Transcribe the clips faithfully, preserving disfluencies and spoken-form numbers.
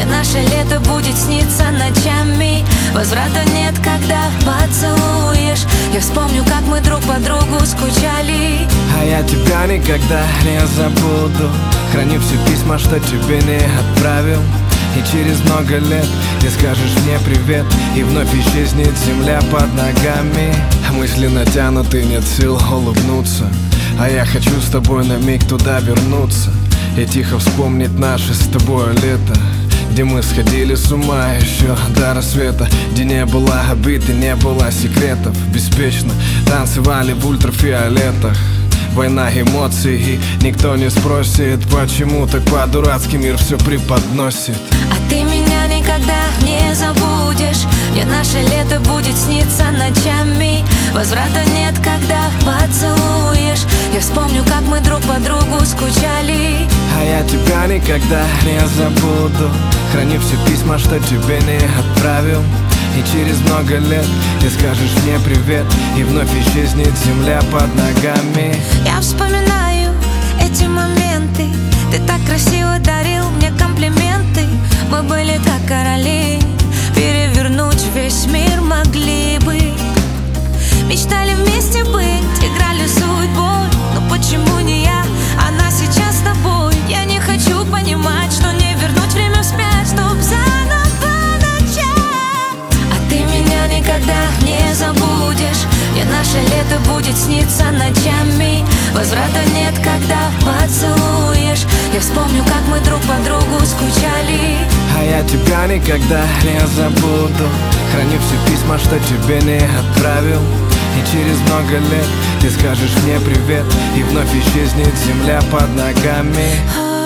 мне наше лето будет сниться ночами. Возврата нет, когда поцелуешь. Я вспомню, как мы друг по другу скучали. А я тебя никогда не забуду. Храню все письма, что тебе не отправил. И через много лет ты скажешь мне привет, и вновь исчезнет земля под ногами. Мысли натянуты, нет сил улыбнуться. А я хочу с тобой на миг туда вернуться и тихо вспомнить наше с тобой лето, где мы сходили с ума еще до рассвета, где не было обид и не было секретов. Беспечно танцевали в ультрафиолетах. Война эмоций, и никто не спросит, почему так по-дурацки мир все преподносит. А ты меня никогда не забудешь. Мне наше лето будет сниться ночами. Возврата нет, когда поцелуешь. Я вспомню, как мы друг по другу скучали. А я тебя никогда не забуду. Храню все письма, что тебе не отправил. И через много лет ты скажешь мне привет, и вновь исчезнет земля под ногами. Я вспоминаю эти моменты. Ты так красиво дарил мне комплименты. Мы были как короли, перевернуть весь мир могли бы. Мечтали вместе быть, играли судьбой. Но почему не я, она сейчас с тобой? Я не хочу понимать, что не вернуть время вспять, чтоб заново начать. А ты меня никогда не забудешь. Мне наше лето будет сниться ночами. Возврата нет, когда поцелуешь. Я вспомню, как мы друг по другу скучали. А я тебя никогда не забуду. Храню все письма, что тебе не отправил. И через много лет ты скажешь мне привет, и вновь исчезнет земля под ногами.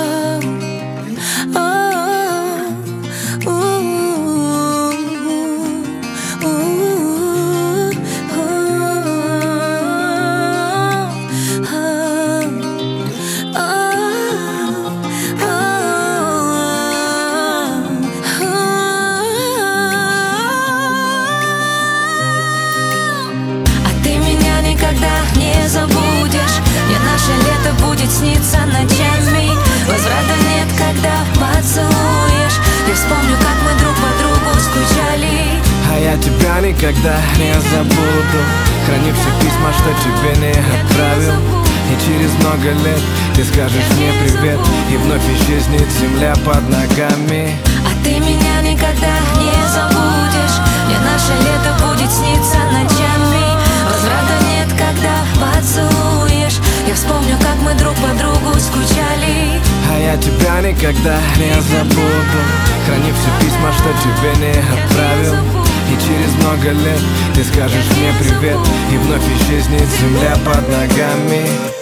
Не забудешь, мне наше лето будет сниться ночами. Возврата нет, когда поцелуешь. Я вспомню, как мы друг по другу скучали. А я тебя никогда не забуду. Храню все письма, что тебе не отправил. И через много лет ты скажешь мне привет, и вновь исчезнет земля под ногами. А ты меня никогда не забудешь. Мне наше лето будет сниться ночами. Возврата нет, когда поцелуешь. Я вспомню, как мы друг по другу скучали. А я тебя никогда не забуду. Храню все письма, что тебе не отправил. И через много лет ты скажешь мне привет, и вновь исчезнет земля под ногами.